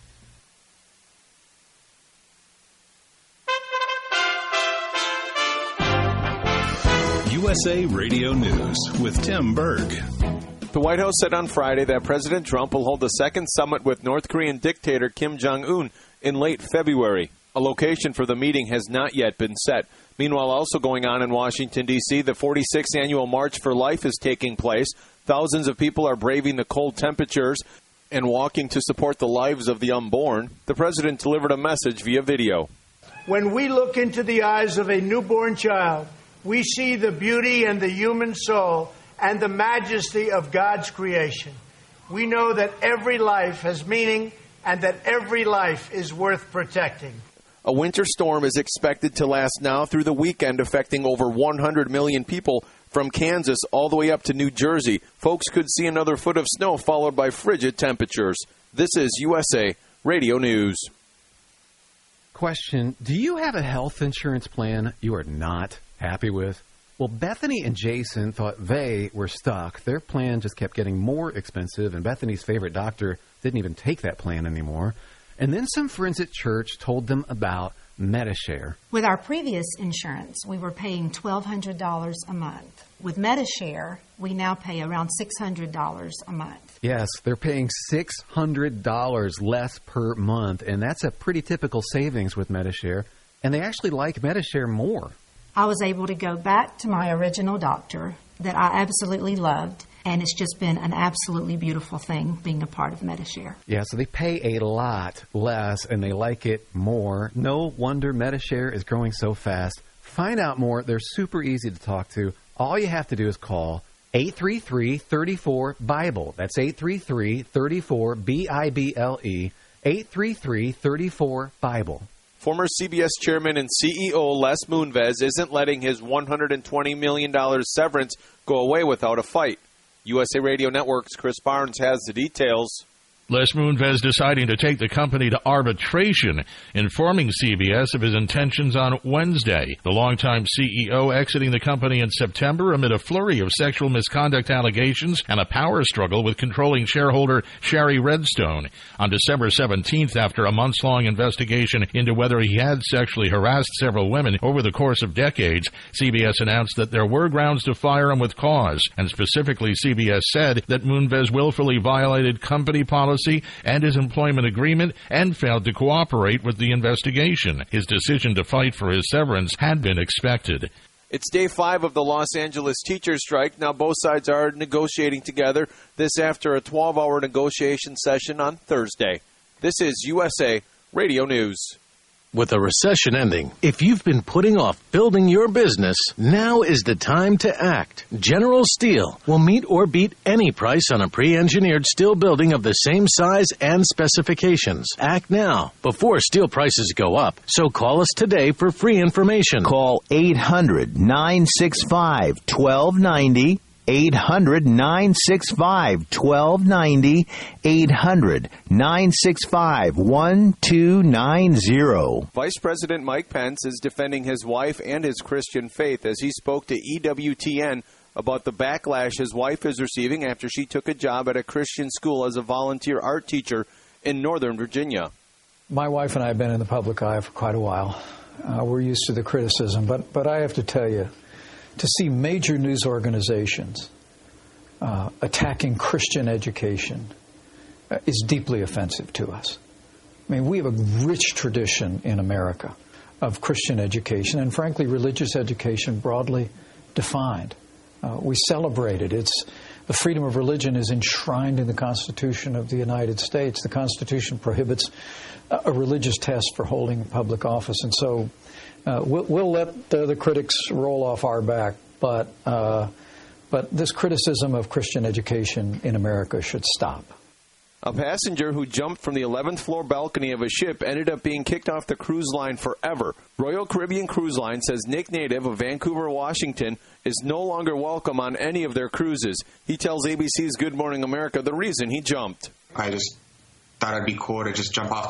USA Radio News with Tim Berg. The White House said on Friday that President Trump will hold a second summit with North Korean dictator Kim Jong-un in late February. A location for the meeting has not yet been set. Meanwhile, also going on in Washington, D.C., the 46th annual March for Life is taking place. Thousands of people are braving the cold temperatures and walking to support the lives of the unborn. The president delivered a message via video. When we look into the eyes of a newborn child, we see the beauty and the human soul and the majesty of God's creation. We know that every life has meaning and that every life is worth protecting. A winter storm is expected to last now through the weekend, affecting over 100 million people from Kansas all the way up to New Jersey. Folks could see another foot of snow followed by frigid temperatures. This is USA Radio News. Question, do you have a health insurance plan you are not happy with? Well, Bethany and Jason thought they were stuck. Their plan just kept getting more expensive, and Bethany's favorite doctor didn't even take that plan anymore. And then some friends at church told them about Medi-Share. With our previous insurance, we were paying $1,200 a month. With Medi-Share, we now pay around $600 a month. Yes, they're paying $600 less per month, and that's a pretty typical savings with Medi-Share. And they actually like Medi-Share more. I was able to go back to my original doctor that I absolutely loved, and it's just been an absolutely beautiful thing being a part of Medi-Share. Yeah, so they pay a lot less, and they like it more. No wonder Medi-Share is growing so fast. Find out more. They're super easy to talk to. All you have to do is call 833-34-BIBLE. That's 833-34-BIBLE. 833-34-BIBLE. Former CBS chairman and CEO Les Moonves isn't letting his $120 million severance go away without a fight. USA Radio Network's Chris Barnes has the details. Les Moonves deciding to take the company to arbitration, informing CBS of his intentions on Wednesday. The longtime CEO exiting the company in September amid a flurry of sexual misconduct allegations and a power struggle with controlling shareholder Shari Redstone. On December 17th, after a months-long investigation into whether he had sexually harassed several women over the course of decades, CBS announced that there were grounds to fire him with cause, and specifically CBS said that Moonves willfully violated company policy and his employment agreement and failed to cooperate with the investigation. His decision to fight for his severance had been expected. It's day 5 of the Los Angeles teachers' strike. Now both sides are negotiating together, this after a 12-hour negotiation session on Thursday. This is USA Radio News. With a recession ending, if you've been putting off building your business, now is the time to act. General Steel will meet or beat any price on a pre-engineered steel building of the same size and specifications. Act now, before steel prices go up. So call us today for free information. Call 800-965-1290. 800-965-1290, 800-965-1290. Vice President Mike Pence is defending his wife and his Christian faith as he spoke to EWTN about the backlash his wife is receiving after she took a job at a Christian school as a volunteer art teacher in Northern Virginia. My wife and I have been in the public eye for quite a while. We're used to the criticism, but I have to tell you, to see major news organizations attacking Christian education is deeply offensive to us. I mean, we have a rich tradition in America of Christian education and, frankly, religious education broadly defined. We celebrate it. The freedom of religion is enshrined in the Constitution of the United States. The Constitution prohibits a religious test for holding public office, and so we'll let the critics roll off our back, but this criticism of Christian education in America should stop. A passenger who jumped from the 11th floor balcony of a ship ended up being kicked off the cruise line forever. Royal Caribbean Cruise Line says Nick Native of Vancouver, Washington, is no longer welcome on any of their cruises. He tells ABC's Good Morning America the reason he jumped. I just thought it'd be cool to just jump off